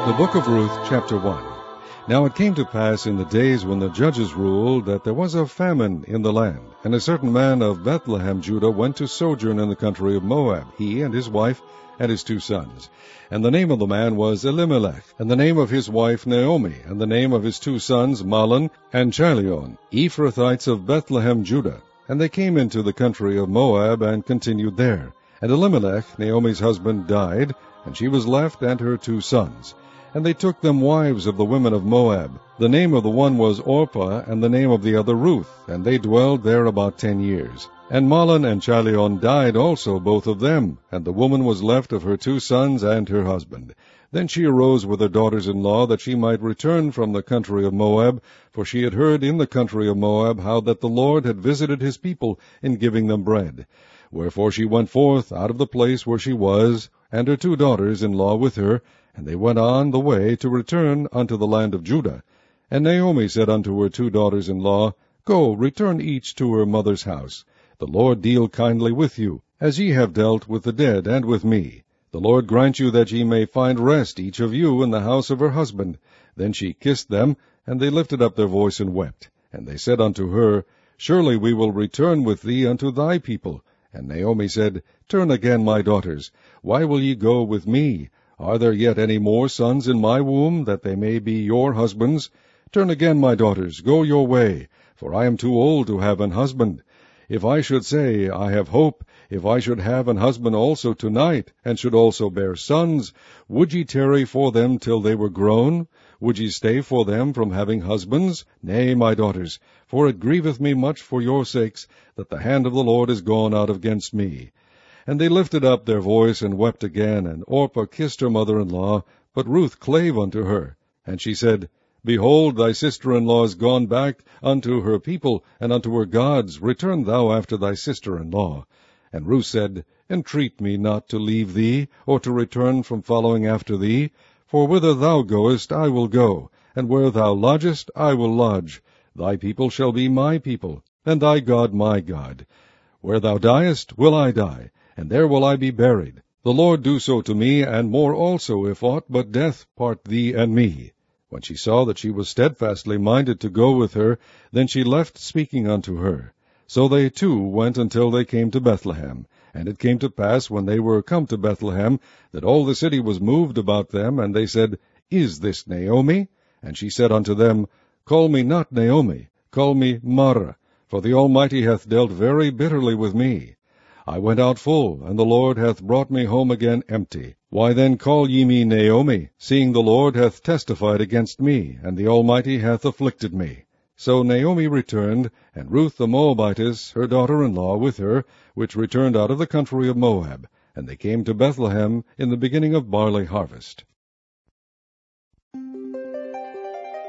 The book of Ruth, chapter 1. Now it came to pass in the days when the judges ruled that there was a famine in the land, and a certain man of Bethlehem, Judah, went to sojourn in the country of Moab, he and his wife and his 2 sons. And the name of the man was Elimelech, and the name of his wife Naomi, and the name of his 2 sons Mahlon and Chilion, Ephrathites of Bethlehem, Judah. And they came into the country of Moab and continued there. And Elimelech, Naomi's husband, died, and she was left and her 2 sons. And they took them wives of the women of Moab. The name of the one was Orpah, and the name of the other Ruth, and they dwelled there about 10 years. And Mahlon and Chilion died also, both of them, and the woman was left of her 2 sons and her husband. Then she arose with her daughters-in-law, that she might return from the country of Moab, for she had heard in the country of Moab how that the Lord had visited his people in giving them bread. Wherefore she went forth out of the place where she was, and her 2 daughters-in-law with her, and they went on the way to return unto the land of Judah. And Naomi said unto her 2 daughters-in-law, Go, return each to her mother's house. The Lord deal kindly with you, as ye have dealt with the dead and with me. The Lord grant you that ye may find rest each of you in the house of her husband. Then she kissed them, and they lifted up their voice and wept. And they said unto her, Surely we will return with thee unto thy people. And Naomi said, Turn again, my daughters. Why will ye go with me? Are there yet any more sons in my womb, that they may be your husbands? Turn again, my daughters, go your way, for I am too old to have an husband. If I should say, I have hope, if I should have an husband also tonight, and should also bear sons, would ye tarry for them till they were grown? Would ye stay for them from having husbands? Nay, my daughters, for it grieveth me much for your sakes, that the hand of the Lord is gone out against me. And they lifted up their voice and wept again, and Orpah kissed her mother-in-law, but Ruth clave unto her. And she said, Behold, thy sister-in-law is gone back unto her people, and unto her gods. Return thou after thy sister-in-law. And Ruth said, Entreat me not to leave thee, or to return from following after thee. For whither thou goest I will go, and where thou lodgest I will lodge. Thy people shall be my people, and thy God my God. Where thou diest will I die, and there will I be buried. The Lord do so to me, and more also, if aught but death part thee and me. When she saw that she was steadfastly minded to go with her, then she left speaking unto her. So they 2 went until they came to Bethlehem. And it came to pass, when they were come to Bethlehem, that all the city was moved about them, and they said, Is this Naomi? And she said unto them, Call me not Naomi, call me Mara, for the Almighty hath dealt very bitterly with me. I went out full, and the Lord hath brought me home again empty. Why then call ye me Naomi, seeing the Lord hath testified against me, and the Almighty hath afflicted me? So Naomi returned, and Ruth the Moabitess, her daughter-in-law, with her, which returned out of the country of Moab. And they came to Bethlehem in the beginning of barley harvest.